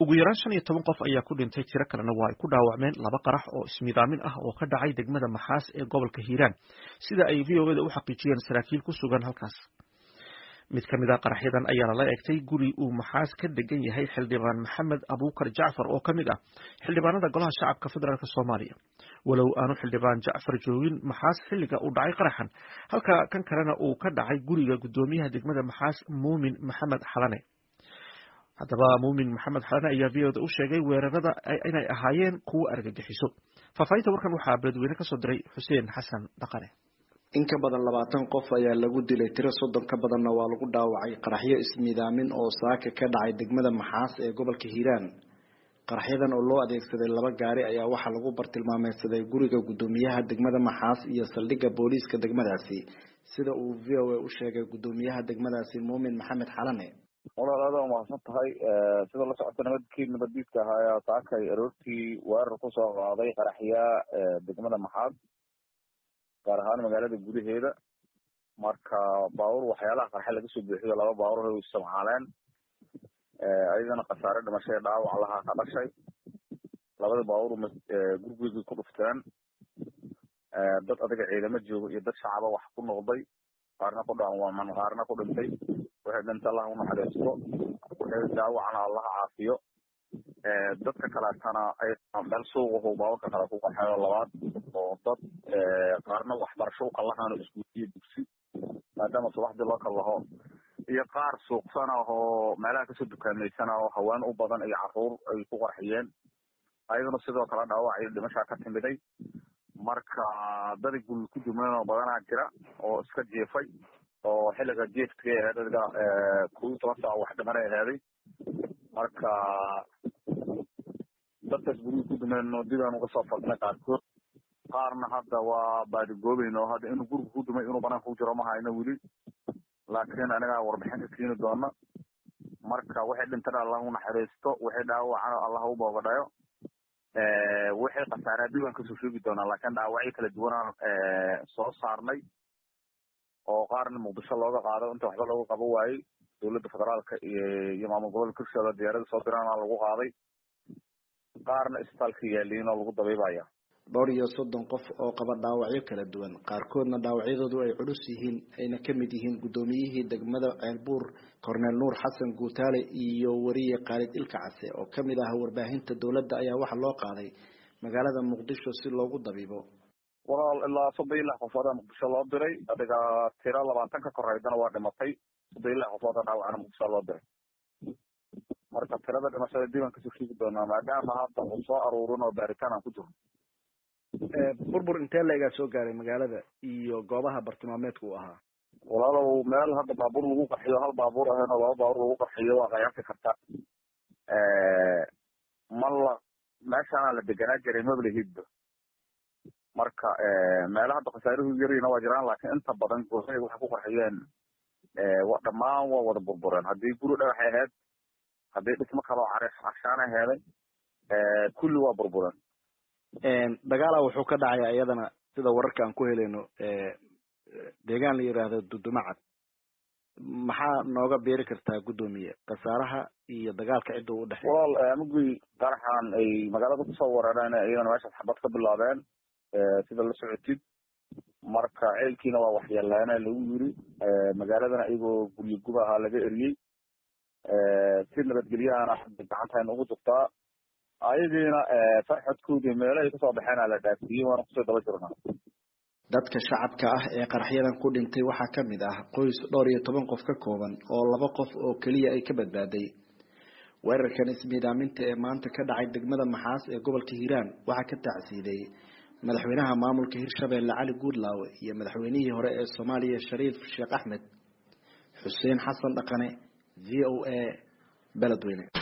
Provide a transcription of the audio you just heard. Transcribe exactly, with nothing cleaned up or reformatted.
ugu yaraan shan iyo toban qof ayaa ku dhintay, tiro kalena waa ay ku dhaawacmeen laba qarax oo ismidaamin ah oo ka dhacay degmada Maxaas ee gobolka Hiiraan, sida ay V O A da u xaqiijiyeen saraakiil ku sugan halkaas. mid ka mid ah qaraxyadan ayaa la eegtay guri uu Maxaas ka degan yahay xildhibaan Maxamed Abuukar Jacfar oo ka mid ah xildhibaanada golaha shacabka federaalka Soomaaliya, walow aanu xildhibaan Jacfar joogin Maxaas xilliga uu dhacay qaraxan, halka kan kalena uu ka dhacay guriga gudoomiyaha degmada Maxaas Muumin Maxamed Xalane. haddaba Muumin Maxamed Xalane ayaa V O A da u sheegay weerarada inay ahaayeen kuwo argagixiso. Faahfaahinta warkan waxaa beledweyne ka soo diray Xuseen Xasan Dhaqane. in ka badan labaatan qof ayaa lagu dilay, tiro soddon ka badanna waa lagu dhaawacay qaraxyo ismiidaamin oo saaka ka dhacay degmada Maxaas ee gobolka Hiiraan. qaraxyadan oo loo adeegsaday laba gaari ayaa waxaa lagu bartilmaameedsaday guriga gudoomiyaha degmada Maxaas iyo saldhigga booliiska degmadaasi, sida uu V O A u sheegay gudoomiyaha degmadaasi Muumin Maxamed Xalane. walaalaada waa mahadsan tahay. sida la socota nabadkii nabadiidka ahaa saakay aroortii weerar ku soo qaaday qaraxya degmada Maxaas, gaar ahaan magaalada gudaheeda. marka baabuur waxyaalaha qarxa laga soo buuxiyo laba baabuur oo isticmaaleen, ayagana khasaare dhimasho dhaawac laha ka dhashay. labada baabuur gurigooda ku dhufteen, dad adiga ciidamo jooga iyo dad shacaba wax ku noqday, qaarna ku dhaawacman qaarna ku dhintay. waxay dhinta Allah u naxariisto, waxay daawacna Allah caafiyo. dadka kaleetana ay meel suuq oo baabuurka kale ku qaxayo labaad oo dad qaarna waxbarasho u qallahaan iskuuliye dugsi maadaama subaxdii loo kallaho, iyo qaar suuqsana oo meelaha kasoo dukaameysana oo haween u badan iyo caruur ay ku qarxiyeen, ayagana sidoo kale dhaawac iyo dhimasha ka timiday. marka dad gul ku dumeen oo badanaa jira oo iska jeefay oo xilliga jeefka ee dadka ku toban saac wax dhimanay ahaaday. marka dadkaas guriga ku dumeen oo dibaan uga soo fadhnay qaarkood, qaarna hadda waa baadigoobeyn oo hadda inuu guriga ku dumay inuu banaanka ku jiro ma hayno weli, laakiin anaga warbixin ka keeni doona. marka waxay dhintaan Allah u naxariisto, waxay dhaawacana Allah u boogadhayo, waxay khasaare diiwaan ka soo sheegi doona, laakiin dhaawacyo kala duwan soo saarnay oo qaarna Muqdisho looga qaado inta waxba lagu qabo waayay. dowladda federaalka iyo maamul gobolka Hirshabeelle diyaarada soo dirana lagu qaaday, qaarna isbitaalka yaaliin oo lagu dabiibaya. dhowr iyo soddon qof oo qaba dhaawacyo kala duwan, qaarkoodna dhaawacyadoodu ay culus yihiin, ayna ka mid yihiin gudoomiyihii degmada Ceelbuur Korneel Nuur Xasan Guutaale iyo wariye Khaalid Ilkacase oo ka mid ah warbaahinta dowladda ayaa waxa loo qaaday magaalada Muqdisho si loogu dabiibo. walaal ilaa soddon iyo lix qofood oo Muqdisho loo diray, adiga tiro labaatan ka koreydana waa dhimatay, soddon iyo lix qofood oo dhaawacna Muqdisho loo diray. marka tirada dhimashada diiwaan ka soo sheegi doonaa maadaama hadda uu soo aruurin oo baaritaan aan ku jirno. burbur intee leegaa soo gaaray magaalada iyo goobaha bartilmaameedka uu ahaa? walaalow meel hadda baabuur lagu qarxiyo hal baabuur ahayna laba baabuur lagu qarxiyo waa qiyaasi karta. mala meeshaana la deganaa jiray mablahidba. marka meelaha hadda khasaaruhu yarina waa jiraan, laakiin inta badan goohay waxay ku qarxiyeen dhammaan waa wada burbureen. haddii guri dhagaxay ahayd, haddii dhismo kaloo careef carshaana heeday, kulli waa burbureen. dagaala wuxuu ka dhacay iyadana sida wararka aan ku helayno deegaan la yiraahdo Dudumacad. maxaa nooga beeri kartaa gudoomiye khasaaraha iyo dagaalka cidda u dhaxeeyo? walaal amagii qaraxan ay magaalada ku soo weerareen iyadana meesha xabad ka bilaabeen sida la socotid. marka ceelkiina waa waxyeeleena lagu yiri, magaaladana iyagoo guryo gubaha laga eriyey, si nabadgelyahana gacanta ugu jirtaa. ayagiina farxadkoodii meelahay ka soo baxeen la dhaafiyey, waana kusoo daba jirnaa. dadka shacabka ah ee qaraxyadan ku dhintay waxaa ka mid ah qoys dhowr iyo toban qof ka kooban oo laba qof oo keliya ay ka badbaaday. weerarkan ismiidaaminta ee maanta ka dhacay degmada Maxaas ee gobolka Hiiraan waxaa ka tacsiiday madaxweynaha maamulka Hirshabeelle Cali Guudlaawe iyo madaxweynihii hore ee Soomaaliya Shariif Sheekh Axmed. Xuseen Xasan Dhaqane, V O A, Beledweyne.